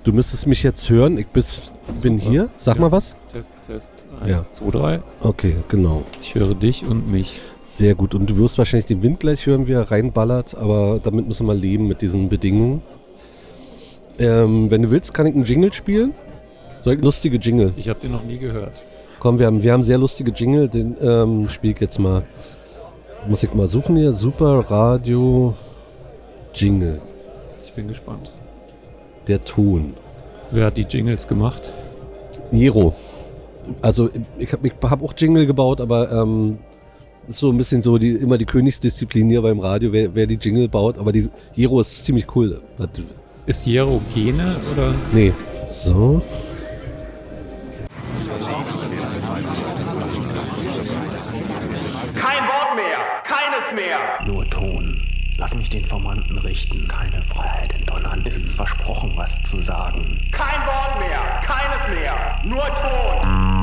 Du müsstest mich jetzt hören. Ich bin hier. Sag mal was. Test. 1, 2, 3. Okay, genau. Ich höre dich und mich. Sehr gut. Und du wirst wahrscheinlich den Wind gleich hören, wie er reinballert, aber damit müssen wir leben mit diesen Bedingungen. Wenn du willst, kann ich einen Jingle spielen. Lustige Jingle. Ich habe den noch nie gehört. Komm, wir haben sehr lustige Jingle. Den spiel ich jetzt mal. Muss ich mal suchen hier. Super Radio Jingle. Ich bin gespannt. Der Ton. Wer hat die Jingles gemacht? Jero. Also ich hab auch Jingle gebaut, aber ist so ein bisschen so immer die Königsdisziplin hier beim Radio, wer die Jingle baut. Aber Jero ist ziemlich cool. Ist Jero Gene oder? Nee. So. Kein Wort mehr, keines mehr. Nur Ton. Lass mich den Formanten richten. Keine Freiheit in Donnern. Ist's versprochen, was zu sagen. Kein Wort mehr, keines mehr. Nur Ton.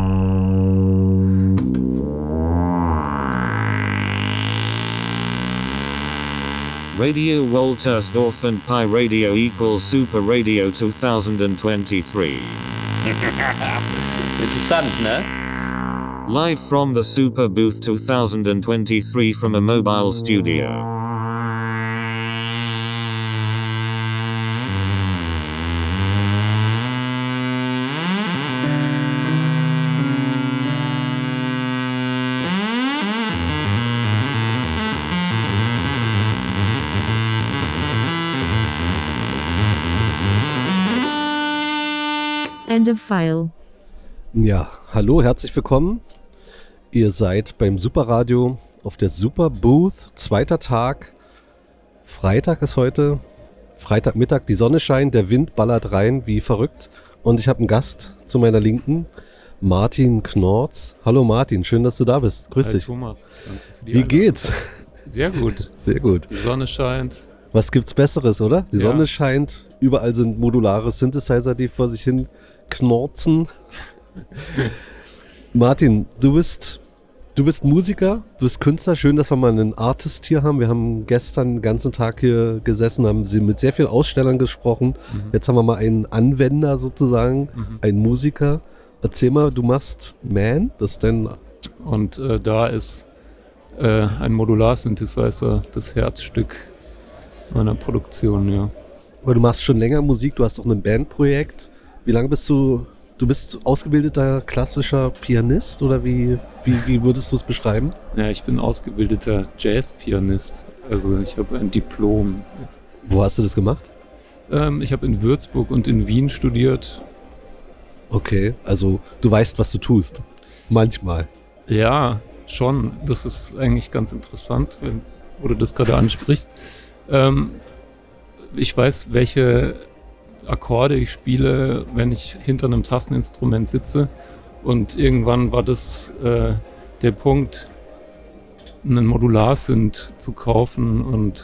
Radio Woltersdorf and Pi Radio equals Super Radio 2023. Interessant, ne? Live from the Super Booth 2023 from a mobile studio. End of file. Ja, hallo, herzlich willkommen. Ihr seid beim Superradio auf der Super Booth, 2. Tag. Freitag ist heute, Freitagmittag, die Sonne scheint, der Wind ballert rein wie verrückt. Und ich habe einen Gast zu meiner Linken, Martin Knorz. Hallo Martin, schön, dass du da bist. Grüß dich. Thomas, danke für die Wie Einladung. geht's? Sehr gut. Sehr gut. Die Sonne scheint. Was gibt's Besseres, oder? Die Sonne scheint, überall sind modulare Synthesizer, die vor sich hin knorzen. Martin, du bist Musiker, du bist Künstler. Schön, dass wir mal einen Artist hier haben. Wir haben gestern den ganzen Tag hier gesessen, haben mit sehr vielen Ausstellern gesprochen. Jetzt haben wir mal einen Anwender sozusagen, einen Musiker. Erzähl mal, du machst Man, das ist dein... Und da ist ein Modular-Synthesizer das Herzstück meiner Produktion, ja. Aber du machst schon länger Musik, du hast auch ein Bandprojekt. Wie lange bist du bist ausgebildeter klassischer Pianist oder wie würdest du es beschreiben? Ja, ich bin ausgebildeter Jazzpianist. Also ich habe ein Diplom. Wo hast du das gemacht? Ich habe in Würzburg und in Wien studiert. Okay, also du weißt, was du tust. Manchmal. Ja, schon. Das ist eigentlich ganz interessant, wo du das gerade ansprichst. Ich weiß, welche Akkorde ich spiele, wenn ich hinter einem Tasteninstrument sitze. Und irgendwann war das der Punkt, einen Modular-Synth zu kaufen und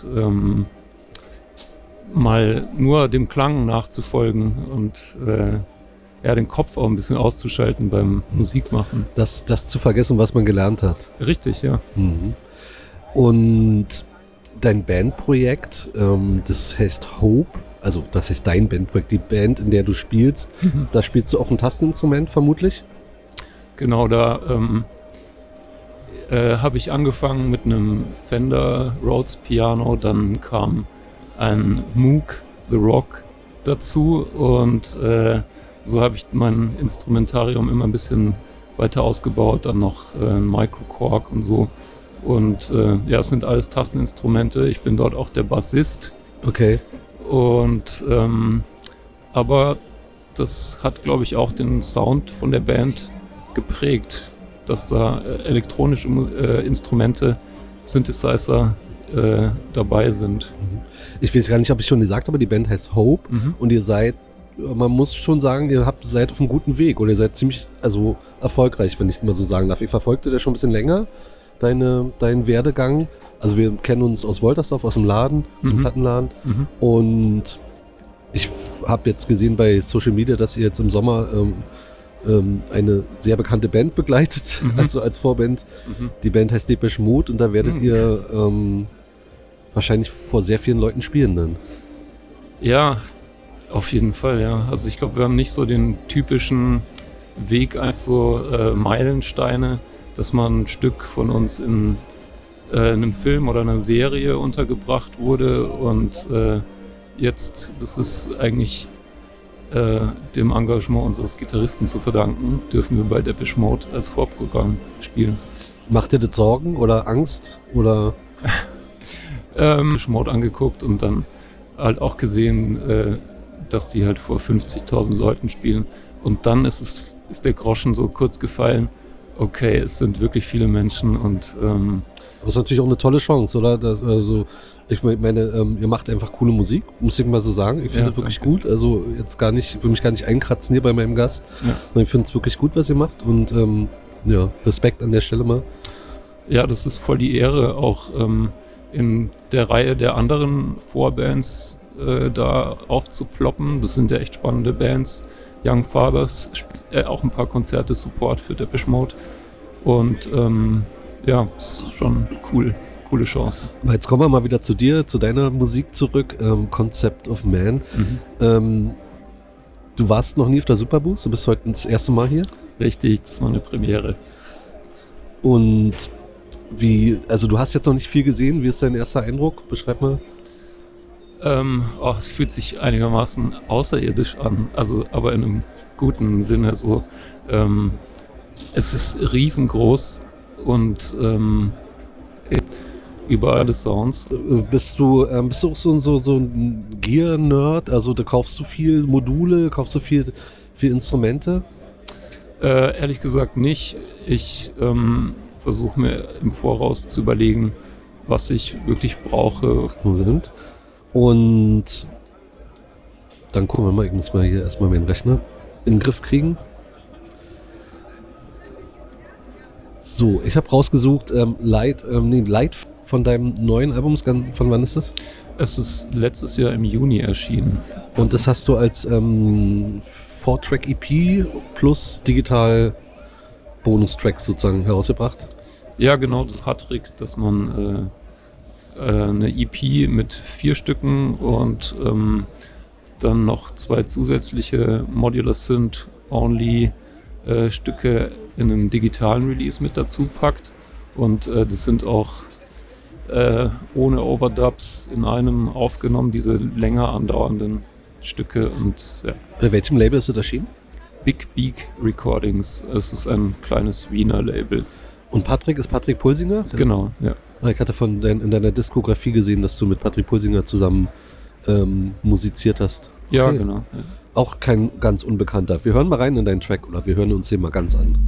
mal nur dem Klang nachzufolgen und den Kopf auch ein bisschen auszuschalten beim Musikmachen. Das zu vergessen, was man gelernt hat. Richtig, ja. Mhm. Und dein Bandprojekt, das heißt Hope, also das heißt dein Bandprojekt, die Band, in der du spielst, da spielst du auch ein Tasteninstrument vermutlich? Genau, da habe ich angefangen mit einem Fender Rhodes Piano, dann kam ein Moog The Rock dazu und so habe ich mein Instrumentarium immer ein bisschen weiter ausgebaut, dann noch Micro Korg und so. Und es sind alles Tasteninstrumente. Ich bin dort auch der Bassist. Okay. Und aber das hat, glaube ich, auch den Sound von der Band geprägt, dass da elektronische Instrumente, Synthesizer dabei sind. Ich weiß gar nicht, ob ich schon gesagt habe, die Band heißt Hope und ihr seid, man muss schon sagen, seid auf einem guten Weg oder ihr seid ziemlich erfolgreich, wenn ich mal so sagen darf. Ich verfolgte das schon ein bisschen länger, deinen Werdegang. Also wir kennen uns aus Woltersdorf, aus dem Laden, aus dem Plattenladen. Und ich habe jetzt gesehen bei Social Media, dass ihr jetzt im Sommer eine sehr bekannte Band begleitet, also als Vorband. Die Band heißt Depeche Mode und da werdet ihr wahrscheinlich vor sehr vielen Leuten spielen dann. Ja, Auf jeden Fall, ja. Also ich glaube, wir haben nicht so den typischen Weg als so Meilensteine, dass man ein Stück von uns in einem Film oder einer Serie untergebracht wurde und jetzt, das ist eigentlich dem Engagement unseres Gitarristen zu verdanken, dürfen wir bei Depeche Mode als Vorprogramm spielen. Macht dir das Sorgen oder Angst oder? Depeche Mode angeguckt und dann halt auch gesehen, dass die halt vor 50.000 Leuten spielen. Und dann ist der Groschen so kurz gefallen. Okay, es sind wirklich viele Menschen und Das ist natürlich auch eine tolle Chance, oder? Ich meine, ihr macht einfach coole Musik, muss ich mal so sagen. Ich finde das wirklich gut. Also jetzt gar nicht, ich will mich gar nicht einkratzen hier bei meinem Gast. Ja. Sondern ich finde es wirklich gut, was ihr macht. Und Respekt an der Stelle mal. Ja, das ist voll die Ehre, auch in der Reihe der anderen Vorbands da aufzuploppen. Das sind ja echt spannende Bands. Young Fathers, auch ein paar Konzerte, Support für Depeche Mode. Und ist schon coole Chance. Jetzt kommen wir mal wieder zu dir, zu deiner Musik zurück. Concept of Man. Du warst noch nie auf der Superboost, du bist heute das erste Mal hier. Richtig, das war eine Premiere. Und also du hast jetzt noch nicht viel gesehen, wie ist dein erster Eindruck? Beschreib mal. Es fühlt sich einigermaßen außerirdisch an, also aber in einem guten Sinne so. Es ist riesengroß und überall des Sounds. Bist du auch so ein Gear-Nerd? Also da kaufst du viel Module, kaufst du viel Instrumente? Ehrlich gesagt nicht. Ich versuche mir im Voraus zu überlegen, was ich wirklich brauche. Und dann gucken wir mal, ich muss mal hier erstmal meinen Rechner in den Griff kriegen. So, ich habe rausgesucht, Light von deinem neuen Album. Von wann ist das? Es ist letztes Jahr im Juni erschienen. Und das hast du als 4-Track-EP plus digital Bonustracks sozusagen herausgebracht? Ja, genau, das Hattrick, dass man eine EP mit 4 Stücken und dann noch 2 zusätzliche Modular Synth Only Stücke in einem digitalen Release mit dazu packt. Und das sind auch ohne Overdubs in einem aufgenommen, diese länger andauernden Stücke. Und ja. Bei welchem Label ist das erschienen? Big Beak Recordings. Es ist ein kleines Wiener Label. Und Patrick ist Patrick Pulsinger? Genau, ja. Ich hatte in deiner Diskografie gesehen, dass du mit Patrick Pulsinger zusammen musiziert hast. Okay. Ja, genau. Ja. Auch kein ganz Unbekannter. Wir hören mal rein in deinen Track oder wir hören uns den mal ganz an.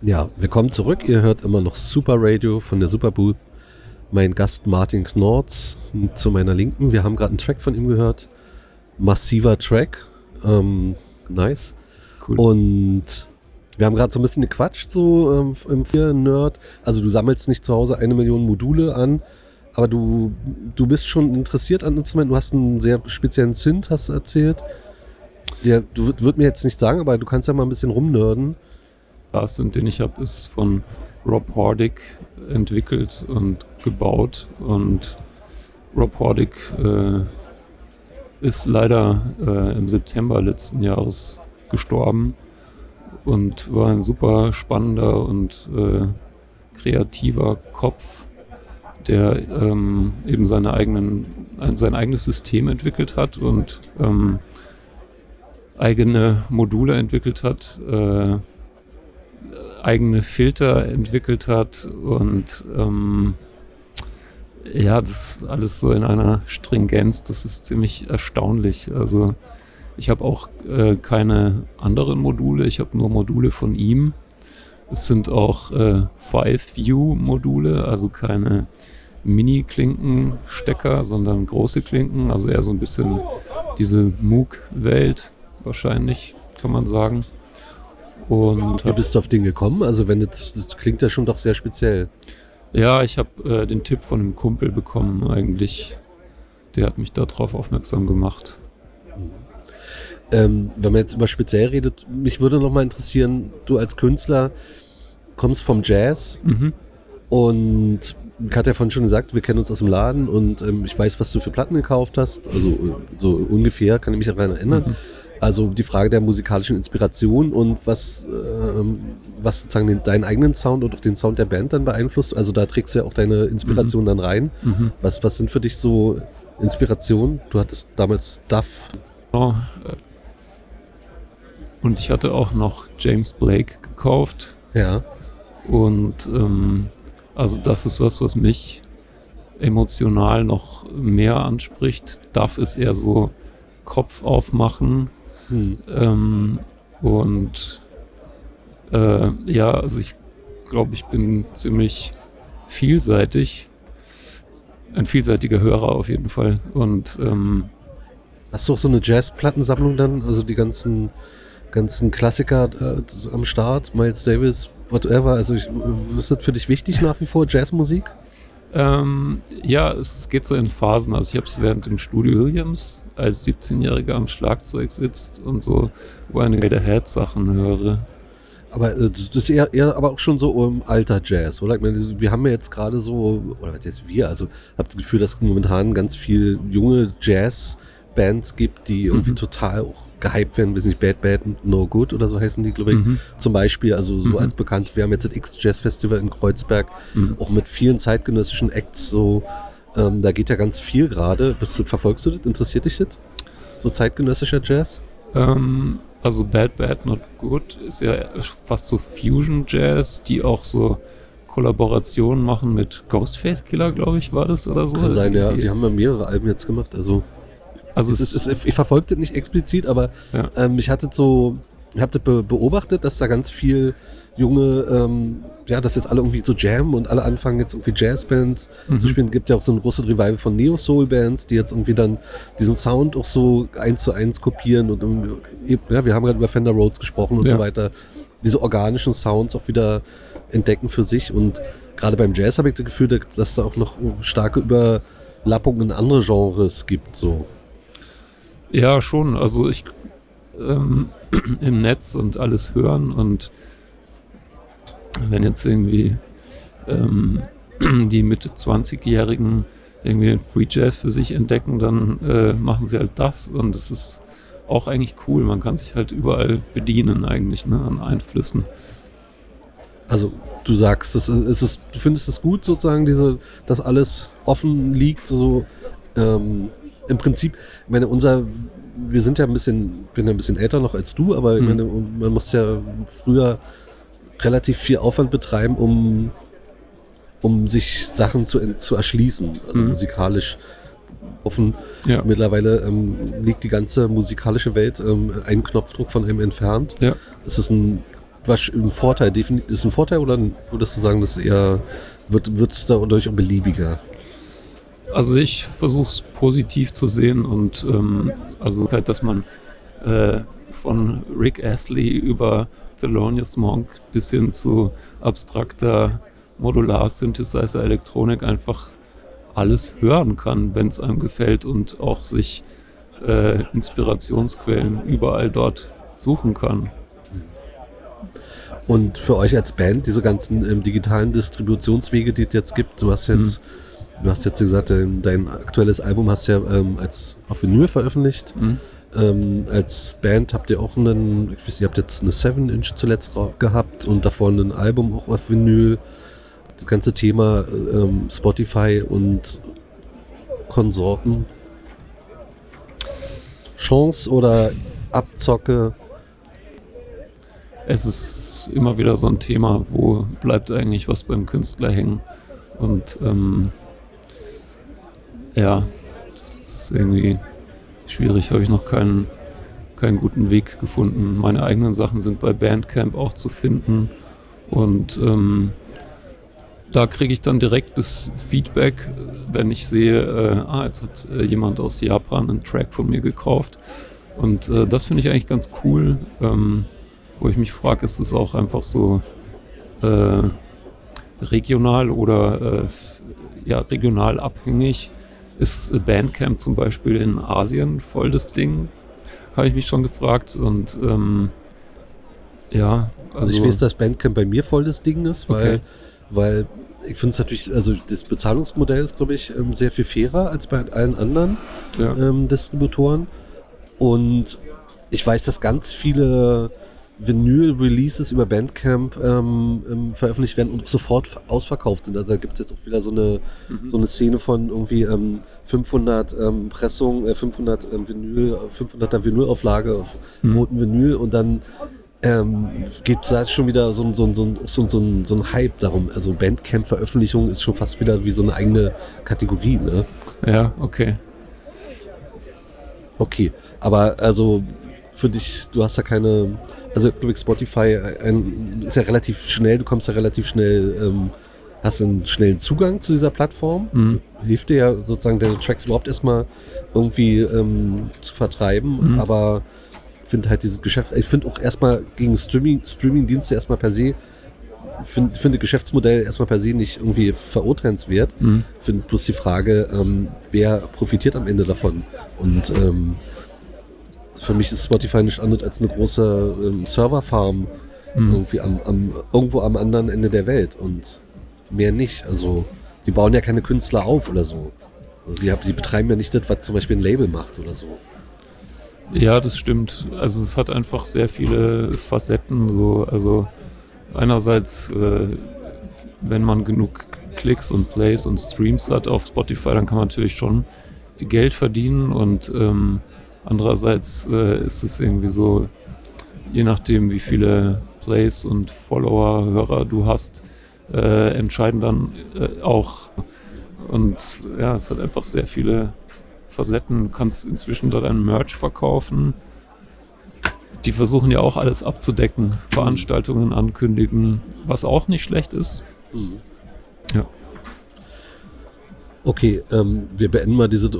Ja, willkommen zurück. Ihr hört immer noch Super Radio von der Superbooth. Mein Gast Martin Knorz zu meiner Linken. Wir haben gerade einen Track von ihm gehört. Massiver Track. Nice. Cool. Und wir haben gerade so ein bisschen gequatscht, so im 4-Nerd. Also du sammelst nicht zu Hause 1 Million Module an, aber du bist schon interessiert an Instrumenten. Du hast einen sehr speziellen Synth, hast du erzählt. Der würd mir jetzt nicht sagen, aber du kannst ja mal ein bisschen rumnörden. Der Synth, den ich habe, ist von Rob Hordick entwickelt und gebaut. Und Rob Hordick ist leider im September letzten Jahres gestorben und war ein super spannender und kreativer Kopf, der eben sein eigenes System entwickelt hat und eigene Module entwickelt hat, eigene Filter entwickelt hat und ja, das alles so in einer Stringenz, das ist ziemlich erstaunlich. Also ich habe auch keine anderen Module, ich habe nur Module von ihm. Es sind auch 5-View-Module, also keine Mini-Klinkenstecker, sondern große Klinken, also eher so ein bisschen diese Moog-Welt wahrscheinlich, kann man sagen. Und Wie bist du auf den gekommen? Also das klingt ja schon doch sehr speziell. ja, ich habe den Tipp von einem Kumpel bekommen eigentlich. Der hat mich darauf aufmerksam gemacht. Wenn man jetzt über speziell redet, mich würde noch mal interessieren, du als Künstler kommst vom Jazz und ich hatte ja vorhin schon gesagt, wir kennen uns aus dem Laden und ich weiß, was du für Platten gekauft hast, also so ungefähr, kann ich mich daran erinnern. Also die Frage der musikalischen Inspiration und was sozusagen deinen eigenen Sound und auch den Sound der Band dann beeinflusst. Also da trägst du ja auch deine Inspiration dann rein. Was sind für dich so Inspirationen? Du hattest damals Duff. Und ich hatte auch noch James Blake gekauft. Ja. Und also das ist was mich emotional noch mehr anspricht. Duff ist eher so Kopf aufmachen. Und ja, also ich glaube, ich bin ziemlich vielseitig. Ein vielseitiger Hörer auf jeden Fall. Und hast du auch so eine Jazz-Plattensammlung dann? Also die ganzen Klassiker am Start, Miles Davis, whatever. Also ist das für dich wichtig nach wie vor, Jazzmusik? Ja, es geht so in Phasen. Also ich habe es während dem Studio Williams als 17-Jähriger am Schlagzeug sitzt und so Running Ahead-Sachen höre. Aber das ist eher aber auch schon so alter Jazz, oder? Ich meine, wir haben ja jetzt gerade so, oder was jetzt wir, also habe das Gefühl, dass momentan ganz viel junge Jazz-Bands gibt, die irgendwie total auch gehypt werden, weiß nicht, Bad No Good oder so heißen die, glaube ich, zum Beispiel, also so als bekannt, wir haben jetzt das X-Jazz-Festival in Kreuzberg, auch mit vielen zeitgenössischen Acts, so, da geht ja ganz viel gerade. Verfolgst du das? Interessiert dich das? So zeitgenössischer Jazz? Also Bad Not Good ist ja fast so Fusion-Jazz, die auch so Kollaborationen machen mit Ghostface Killer, glaube ich, war das oder so. Kann sein, ja. Die haben ja mehrere Alben jetzt gemacht, also ich verfolge das nicht explizit, aber ja. Ich habe das beobachtet, dass da ganz viel junge, dass jetzt alle irgendwie so jammen und alle anfangen jetzt irgendwie Jazzbands zu spielen. Es gibt ja auch so ein großes Revival von Neo-Soul-Bands, die jetzt irgendwie dann diesen Sound auch so 1:1 kopieren und wir haben gerade über Fender Rhodes gesprochen und so weiter. Diese organischen Sounds auch wieder entdecken für sich und gerade beim Jazz habe ich das Gefühl, dass da auch noch starke Überlappungen in andere Genres gibt, so. Ja, schon. Also ich im Netz und alles hören und wenn jetzt irgendwie die Mitte 20-Jährigen irgendwie den Free Jazz für sich entdecken, dann machen sie halt das und es ist auch eigentlich cool. Man kann sich halt überall bedienen eigentlich, ne, an Einflüssen. Also du sagst, du findest es gut sozusagen, dass alles offen liegt, so im Prinzip, ich meine, wir sind ja bin ja ein bisschen älter noch als du, aber ich meine, man muss ja früher relativ viel Aufwand betreiben, um sich Sachen zu erschließen, also musikalisch offen. Ja. Mittlerweile liegt die ganze musikalische Welt einen Knopfdruck von einem entfernt. Ja. Es ist ein was ein Vorteil, definitiv ist ein Vorteil oder würdest du sagen, dass eher wird es dadurch auch beliebiger? Also ich versuche es positiv zu sehen und also halt, dass man von Rick Astley über Thelonious Monk bis hin zu abstrakter Modular-Synthesizer-Elektronik einfach alles hören kann, wenn es einem gefällt und auch sich Inspirationsquellen überall dort suchen kann. Und für euch als Band, diese ganzen digitalen Distributionswege, die es jetzt gibt, du hast jetzt gesagt, dein aktuelles Album hast ja auf Vinyl veröffentlicht. Als Band habt ihr auch ihr habt jetzt eine 7-Inch zuletzt gehabt und davor ein Album auch auf Vinyl. Das ganze Thema Spotify und Konsorten. Chance oder Abzocke? Es ist immer wieder so ein Thema, wo bleibt eigentlich was beim Künstler hängen. Und ja, das ist irgendwie schwierig, habe ich noch keinen guten Weg gefunden. Meine eigenen Sachen sind bei Bandcamp auch zu finden und da kriege ich dann direkt das Feedback, wenn ich sehe, jetzt hat jemand aus Japan einen Track von mir gekauft und das finde ich eigentlich ganz cool, wo ich mich frage, ist es auch einfach so regional oder regional abhängig? Ist Bandcamp zum Beispiel in Asien voll das Ding? Habe ich mich schon gefragt und Also ich weiß, dass Bandcamp bei mir voll das Ding ist, weil ich finde es natürlich, also das Bezahlungsmodell ist, glaube ich, sehr viel fairer als bei allen anderen Distributoren. Und ich weiß, dass ganz viele Vinyl-Releases über Bandcamp veröffentlicht werden und sofort ausverkauft sind. Also da gibt es jetzt auch wieder so eine Szene von irgendwie 500 Pressungen, 500er Vinylauflage auf roten Vinyl und dann gibt es da schon wieder so ein Hype darum. Also Bandcamp-Veröffentlichung ist schon fast wieder wie so eine eigene Kategorie, ne? Ja, okay. Okay, aber also für dich, du hast ja keine, also glaube ich, Spotify ist ja relativ schnell, du kommst ja relativ schnell, hast einen schnellen Zugang zu dieser Plattform. Hilft dir ja sozusagen, deine Tracks überhaupt erstmal irgendwie zu vertreiben, aber ich finde halt dieses Geschäft, ich finde auch erstmal gegen Streaming-Dienste erstmal per se, finde Geschäftsmodell erstmal per se nicht irgendwie verurteilenswert. Finde bloß die Frage, wer profitiert am Ende davon? Und für mich ist Spotify nicht anders als eine große Serverfarm irgendwie irgendwo am anderen Ende der Welt und mehr nicht. Also die bauen ja keine Künstler auf oder so. Also die betreiben ja nicht das, was zum Beispiel ein Label macht oder so. Ja, das stimmt. Also es hat einfach sehr viele Facetten. So. Also einerseits, wenn man genug Klicks und Plays und Streams hat auf Spotify, dann kann man natürlich schon Geld verdienen und andererseits ist es irgendwie so, je nachdem wie viele Plays und Follower, Hörer du hast, entscheiden dann auch. Und ja, es hat einfach sehr viele Facetten. Du kannst inzwischen dort einen Merch verkaufen. Die versuchen ja auch alles abzudecken, Veranstaltungen ankündigen, was auch nicht schlecht ist. Ja. Okay, wir beenden mal dieses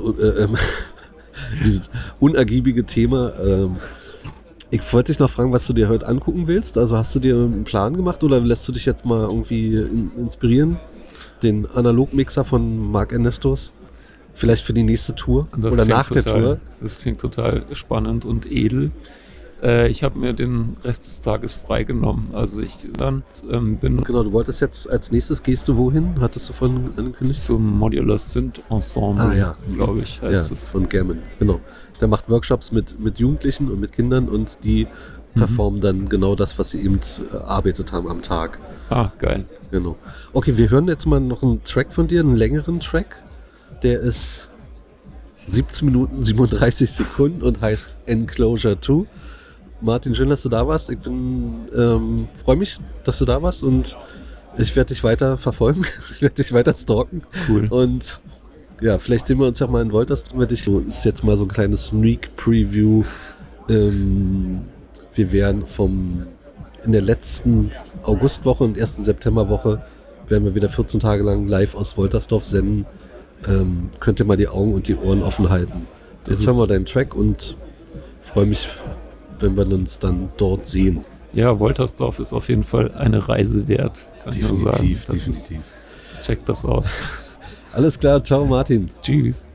unergiebige Thema. Ich wollte dich noch fragen, was du dir heute angucken willst. Also hast du dir einen Plan gemacht oder lässt du dich jetzt mal irgendwie inspirieren? Den Analogmixer von Mark Ernestos? Vielleicht für die nächste Tour oder nach der Tour? Das klingt total spannend und edel. Ich habe mir den Rest des Tages freigenommen. Also ich dann bin... Genau, du wolltest jetzt als nächstes, gehst du wohin? Hattest du von angekündigt? Zum Modular Synth Ensemble, glaube ich, heißt es. Von Gammon, genau. Der macht Workshops mit Jugendlichen und mit Kindern und die performen dann genau das, was sie eben erarbeitet haben am Tag. Ah, geil. Genau. Okay, wir hören jetzt mal noch einen Track von dir, einen längeren Track. Der ist 17 Minuten 37 Sekunden und heißt Enclosure 2. Martin, schön, dass du da warst. Ich freue mich, dass du da warst und ich werde dich weiter verfolgen. Ich werde dich weiter stalken. Cool. Und ja, vielleicht sehen wir uns ja mal in Woltersdorf. So ist jetzt mal so ein kleines Sneak Preview. Wir werden vom in der letzten Augustwoche und ersten Septemberwoche werden wir wieder 14 Tage lang live aus Woltersdorf senden. Könnt ihr mal die Augen und die Ohren offen halten. Jetzt hören wir deinen Track und freue mich, wenn wir uns dann dort sehen. Ja, Woltersdorf ist auf jeden Fall eine Reise wert, kann ich nur sagen. Definitiv. Checkt das aus. Alles klar, ciao Martin. Tschüss.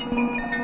Tschüss.